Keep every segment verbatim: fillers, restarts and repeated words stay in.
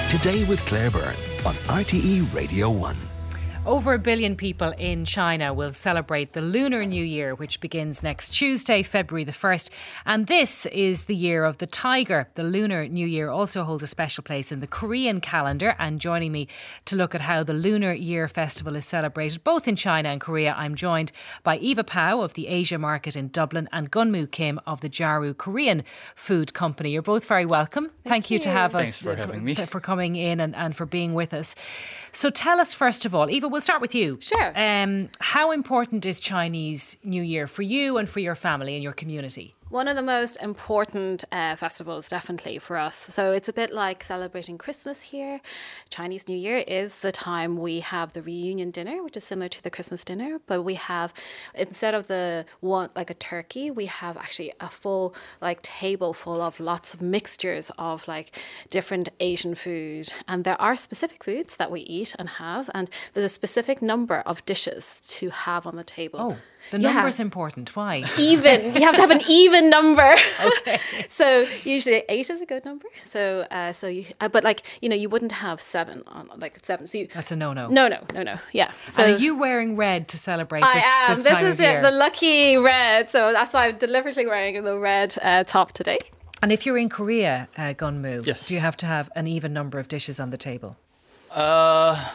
Today with Claire Byrne on R T E Radio one. Over a billion people in China will celebrate the Lunar New Year, which begins next Tuesday, February the first. And this is the year of the tiger. The Lunar New Year also holds a special place in the Korean calendar. And joining me to look at how the Lunar Year Festival is celebrated, both in China and Korea, I'm joined by Eva Pao of the Asia Market in Dublin and Gunmoo Kim of the Jaru Korean Food Company. You're both very welcome. Thank, Thank you. you to have Thanks us. for having me. For coming in and, and for being with us. So tell us, first of all, Eva, we'll start with you. Sure. Um, how important is Chinese New Year for you and for your family and your community? One of the most important uh, festivals, definitely, for us. So it's a bit like celebrating Christmas here. Chinese New Year is the time we have the reunion dinner, which is similar to the Christmas dinner. But we have, instead of the one, like a turkey, we have actually a full like table full of lots of mixtures of like different Asian food. And there are specific foods that we eat and have. And there's a specific number of dishes to have on the table. Oh. The Yeah. number's important. Why? Even. You have to have an even number. Okay. So usually eight is a good number. So uh, so you, uh, but like you know, you wouldn't have seven on like seven. So you, That's a no-no. no, no, no, no. Yeah. So And are you wearing red to celebrate I this, am. this This, time is of it. year? The lucky red. So that's why I'm deliberately wearing the red uh, top today. And if you're in Korea, uh, Gunmoo, Yes. do you have to have an even number of dishes on the table? Uh,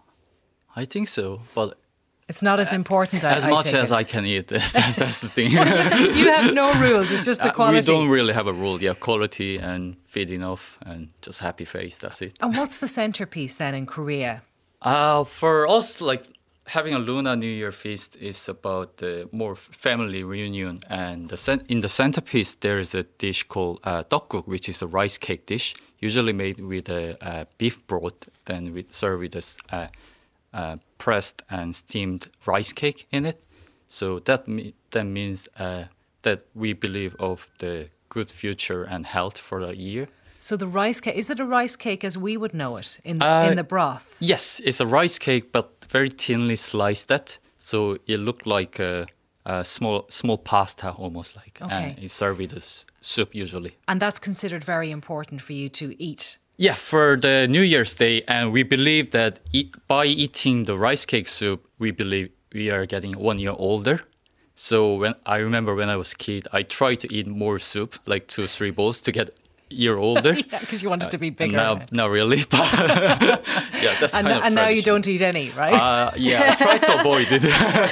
I think so, but It's not as important, I, as I much take as it. I can eat, that's, that's, that's the thing. You have no rules, it's just the Uh, quality. we don't really have a rule. Yeah, quality and feed enough and just happy face. That's it. And what's the centrepiece then in Korea? Uh, for us, like having a Lunar New Year feast is about the more family reunion. And the cen- in the centerpiece, there is a dish called uh, tteokguk, which is a rice cake dish, usually made with a uh, beef broth, then we serve with a uh, uh, pressed and steamed rice cake in it. So that me- that means uh, that we believe of the good future and health for the year. So the rice cake, is it a rice cake as we would know it in, Uh, in the broth? Yes, it's a rice cake, but very thinly sliced. That so it looked like a, a small small pasta, almost like. Okay. And it's served with a s- soup usually. And that's considered very important for you to eat. Yeah, for the New Year's Day, and we believe that eat, by eating the rice cake soup, we believe we are getting one year older. So when I remember when I was a kid, I tried to eat more soup, like two or three bowls, to get a year older. Yeah, because you wanted to be And bigger. now, not really, but yeah, that's and, kind of and now you tradition. don't eat any, right? Uh, yeah, I try to avoid it.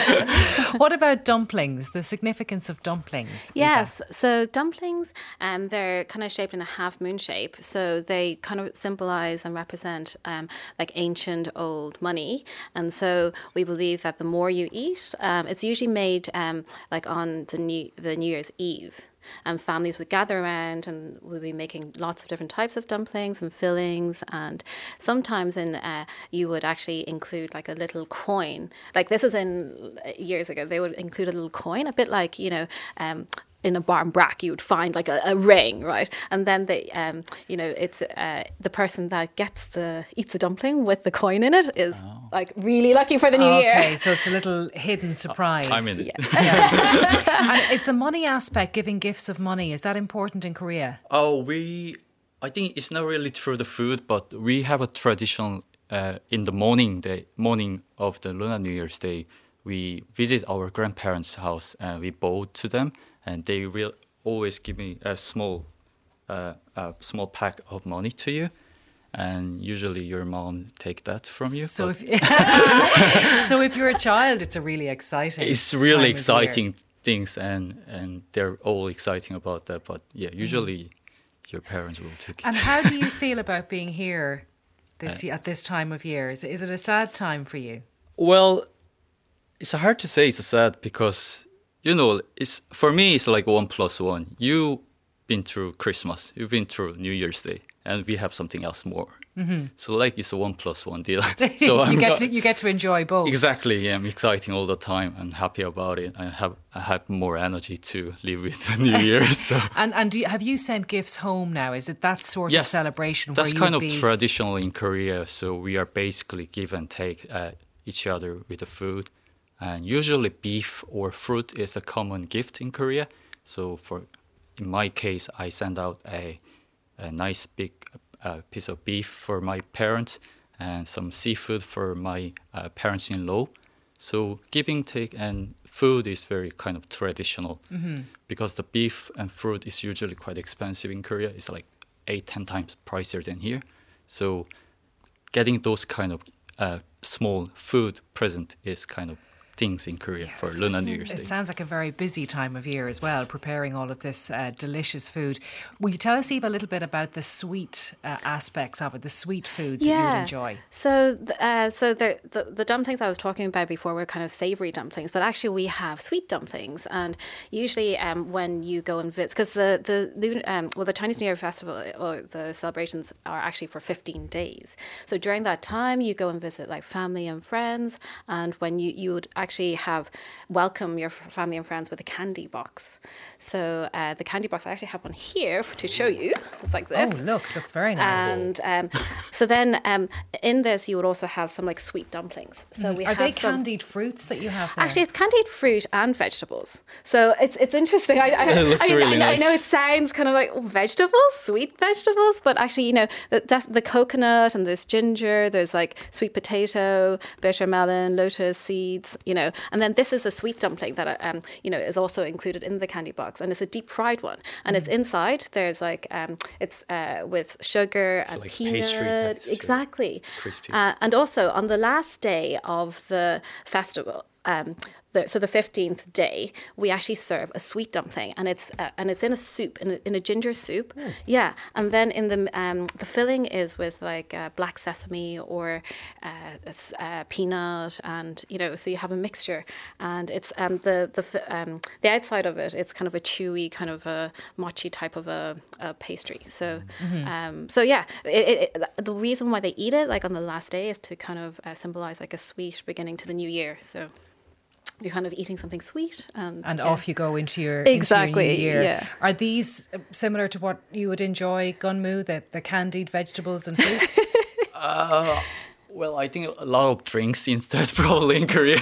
What about dumplings, the significance of dumplings? Eva? Yes. So dumplings, um, they're kind of shaped in a half moon shape. So they kind of symbolize and represent um, like ancient old money. And so we believe that the more you eat, um, it's usually made um, like on the new the New Year's Eve. And families would gather around and we'll be making lots of different types of dumplings and fillings. And sometimes in uh, you would actually include like a little coin. Like this is in years ago, they would include a little coin, a bit like, you know, um, in a barn brack, you would find like a, a ring, right? And then they, um, you know, it's uh, the person that gets the eats the dumpling with the coin in it is like really lucky for the new Okay, year. so it's a little hidden surprise. I'm in it. And is the money aspect, giving gifts of money, is that important in Korea? Oh, we, I think it's not really through the food, but we have a tradition uh, in the morning, the morning of the Lunar New Year's Day, we visit our grandparents' house and we bow to them, and they will always give me a small, uh, a small pack of money to you, and usually your mom take that from you. So but if, so if you're a child, it's a really exciting it's time really of year. exciting things, and and they're all exciting about that. But yeah, usually your parents will take it. And how do you feel about being here this at this time of year? Is, is it a sad time for you? Well, it's hard to say it's sad because, you know, it's for me, it's like one plus one. You've been through Christmas, you've been through New Year's Day, and we have something else more. Mm-hmm. So like it's a one plus one deal. So you I'm get not- to you get to enjoy both. Exactly, yeah, I'm exciting all the time and happy about it. I have I have more energy to live with the New Year. So And and do you, have you sent gifts home now? Is it that sort of yes, celebration? that's where kind you'd of be... traditional in Korea. So we are basically give and take uh, each other with the food, and usually beef or fruit is a common gift in Korea. So for in my case, I send out a a nice big a piece of beef for my parents and some seafood for my uh, parents-in-law. So give and take, and food is very kind of traditional mm-hmm. because the beef and fruit is usually quite expensive in Korea. It's like eight, ten times pricier than here. So getting those kind of uh, small food present is kind of things in Korea yes, for Lunar New Year's Day. It sounds like a very busy time of year as well, preparing all of this uh, delicious food. Will you tell us, Eva, a little bit about the sweet uh, aspects of it, the sweet foods yeah. that you would enjoy? So, uh, so the, the the dumplings I was talking about before were kind of savoury dumplings, but actually we have sweet dumplings. And usually um, when you go and visit, because the, the, um, well, the Chinese New Year festival or the celebrations are actually for fifteen days. So during that time, you go and visit like family and friends. And when you, you would actually actually have welcome your family and friends with a candy box. So uh, the candy box, I actually have one here to show you. It's like this. Oh, look, looks very nice. And um, so then um, in this, you would also have some like sweet dumplings. So mm. we Are have they some, candied fruits that you have there? Actually, it's candied fruit and vegetables. So it's it's interesting. I, I, it looks I, really I, nice. I know it sounds kind of like oh, vegetables, sweet vegetables, but actually, you know, the, that's the coconut and there's ginger, there's like sweet potato, bitter melon, lotus seeds, you know, and then this is the sweet dumpling that, um, you know, is also included in the candy box, and it's a deep fried one, and mm. it's inside. There's like um, it's uh, with sugar it's and like peanut, exactly. It's crispy. Uh, and also on the last day of the festival. Um, the, so the fifteenth day, we actually serve a sweet dumpling, and it's uh, and it's in a soup, in a, in a ginger soup, mm. yeah. And then in the um, the filling is with like uh, black sesame or uh, uh, peanut, and you know, so you have a mixture, and it's um, the the um, the outside of it, it's kind of a chewy, kind of a mochi type of a, a pastry. So mm-hmm. um, so yeah, it, it, it, the reason why they eat it like on the last day is to kind of uh, symbolize like a sweet beginning to the new year. So. You're kind of eating something sweet. And, and yeah. off you go into your, exactly, into your new year. Yeah. Are these similar to what you would enjoy, Gunmu, the, the candied vegetables and fruits? uh, well, I think a lot of drinks instead, probably in Korea.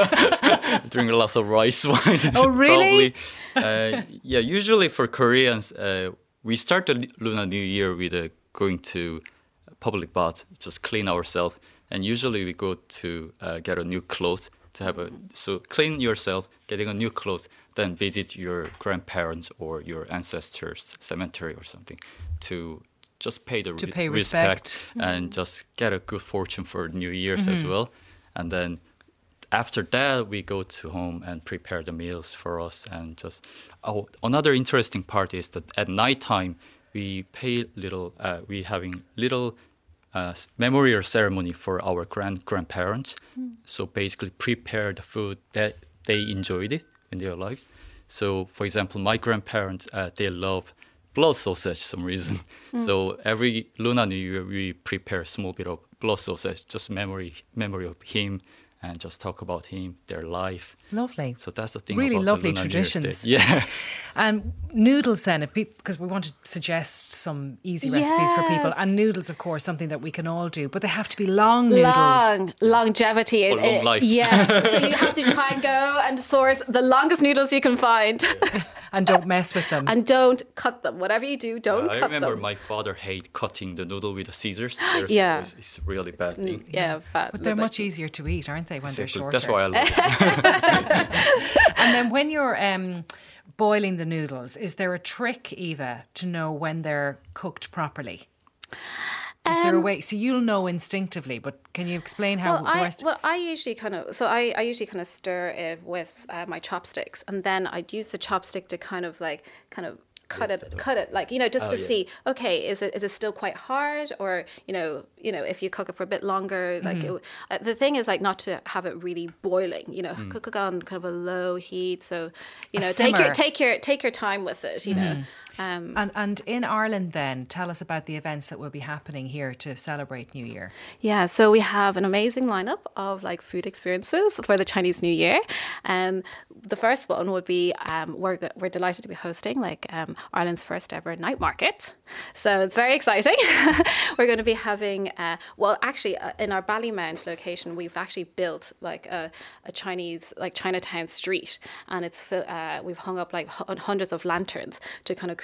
Drink lots of rice wine. Oh, really? uh, yeah, usually for Koreans, uh, we start the Lunar New Year with uh, going to public bath, just clean ourselves. And usually we go to uh, get a new clothes. To have a so clean yourself, getting a new clothes, then visit your grandparents or your ancestors' cemetery or something to just pay the to re- pay respect, respect and just get a good fortune for New Year's mm-hmm. as well. And then after that, we go to home and prepare the meals for us. And just oh, another interesting part is that at nighttime we pay little. Uh, we having little. Uh, memorial ceremony for our grand grandparents. Mm. So basically prepare the food that they enjoyed it when they were alive. So for example, my grandparents, uh, they love blood sausage for some reason. Mm. So every Lunar New Year, we prepare a small bit of blood sausage, just memory memory of him, and just talk about him, their life. Lovely. So that's the thing. Really about lovely the Lunar traditions. Yeah. And noodles then, if because we want to suggest some easy recipes yes. for people. And noodles, of course, something that we can all do, but they have to be long noodles. Long, longevity. For long life. Yeah. So you have to try and go and source the longest noodles you can find. Yeah. And don't mess with them. And don't cut them. Whatever you do, don't uh, cut them. I remember my father hate cutting the noodle with the scissors. yeah. It's, it's a really bad thing. Yeah, bad. But they're much easier to eat, aren't they, when exactly. they're shorter? That's why I love it. And then when you're um, boiling the noodles, is there a trick, Eva, to know when they're cooked properly? Is um, there a way? So you'll know instinctively, but can you explain how well, the I, rest... Well, I usually kind of... So I, I usually kind of stir it with uh, my chopsticks, and then I'd use the chopstick to kind of like, kind of cut it, cut it, like, you know, just oh, to yeah. see, okay, is it is it still quite hard, or you know, you know, if you cook it for a bit longer, like mm-hmm. it, uh, the thing is like not to have it really boiling, you know, mm. cook it on kind of a low heat, so you know, take your take your take your time with it, you mm-hmm. know. Um, and and in Ireland, then tell us about the events that will be happening here to celebrate New Year. Yeah, so we have an amazing lineup of like food experiences for the Chinese New Year. Um, the first one would be um, we're we're delighted to be hosting like um, Ireland's first ever night market. So it's very exciting. We're going to be having uh, well, actually, uh, in our Ballymount location, we've actually built like a, a Chinese like Chinatown street, and it's uh, we've hung up like hundreds of lanterns to kind of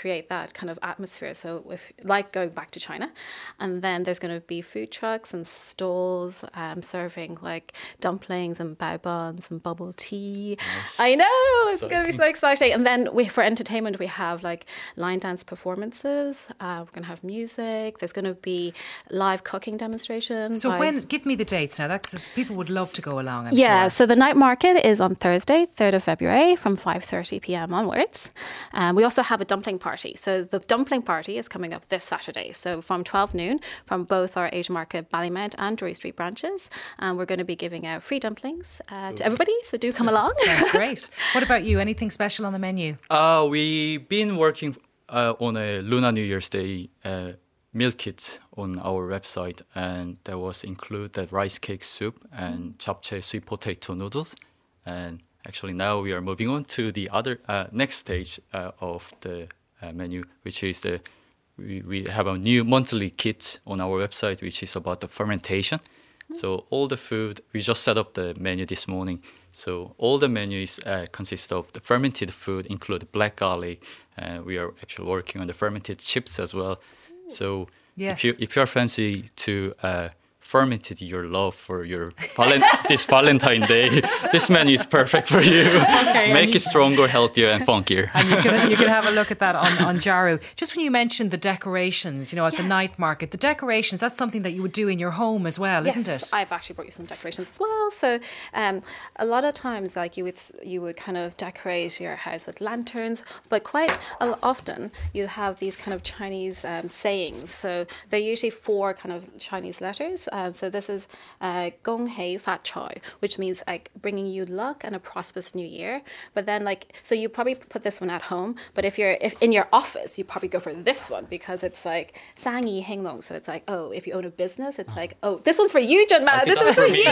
create that kind of atmosphere. So if like going back to China, and then there's going to be food trucks and stalls um, serving like dumplings and bao buns and bubble tea. Nice. I know, it's going to be so exciting. And then we for entertainment, we have like line dance performances. Uh, we're going to have music. There's going to be live cooking demonstrations. So by... when, give me the dates now. That's people would love to go along. I'm yeah, sure. So the night market is on Thursday, third of February, from five thirty p.m. onwards. Um, we also have a dumpling party. So the dumpling party is coming up this Saturday. So from twelve noon, from both our Asia Market Ballymount and Drury Street branches, and we're going to be giving out free dumplings uh, to everybody. So do come along. Sounds great. What about you? Anything special on the menu? Uh, we've been working uh, on a Lunar New Year's Day uh, meal kit on our website, and that was included rice cake soup and japchae sweet potato noodles. And actually now we are moving on to the other uh, next stage uh, of the uh, menu, which is the we, we have a new monthly kit on our website, which is about the fermentation. Mm-hmm. So all the food, we just set up the menu this morning. So all the menus uh, consist of the fermented food, include black garlic. Uh, we are actually working on the fermented chips as well. So yes. if you if you are fancy to uh, fermented your love for your valen- this Valentine Day, this menu is perfect for you. Okay, Make you, it stronger, healthier, and funkier. And you can you can have a look at that on, on Jaru. Just when you mentioned the decorations, you know, at yes. the night market, the decorations, that's something that you would do in your home as well, yes, isn't it? I've actually brought you some decorations as well. So um, a lot of times, like you would you would kind of decorate your house with lanterns, but quite often you have these kind of Chinese um, sayings. So they're usually four kind of Chinese letters. Um, so this is uh, Gong Hei Fat Choi, which means like bringing you luck and a prosperous new year. But then like, so you probably put this one at home, but if you're if in your office, you probably go for this one because it's like Sang Yi Heng Long. So it's like, oh, if you own a business, it's like, oh, this one's for you, John Ma. This is for you.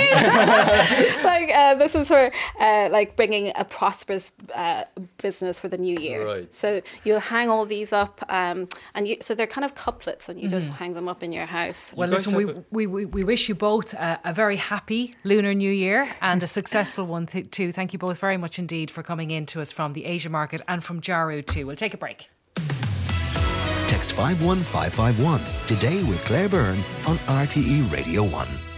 like uh, this is for uh, like bringing a prosperous uh, business for the new year. Right. So you'll hang all these up, um, and you, so they're kind of couplets, and you mm-hmm. just hang them up in your house. Well, listen, we, we we we wish you both a, a very happy Lunar New Year and a successful one th- too. Thank you both very much indeed for coming in to us from the Asia Market and from Jaru too. We'll take a break. Text five one five five one today with Claire Byrne on R T E Radio one.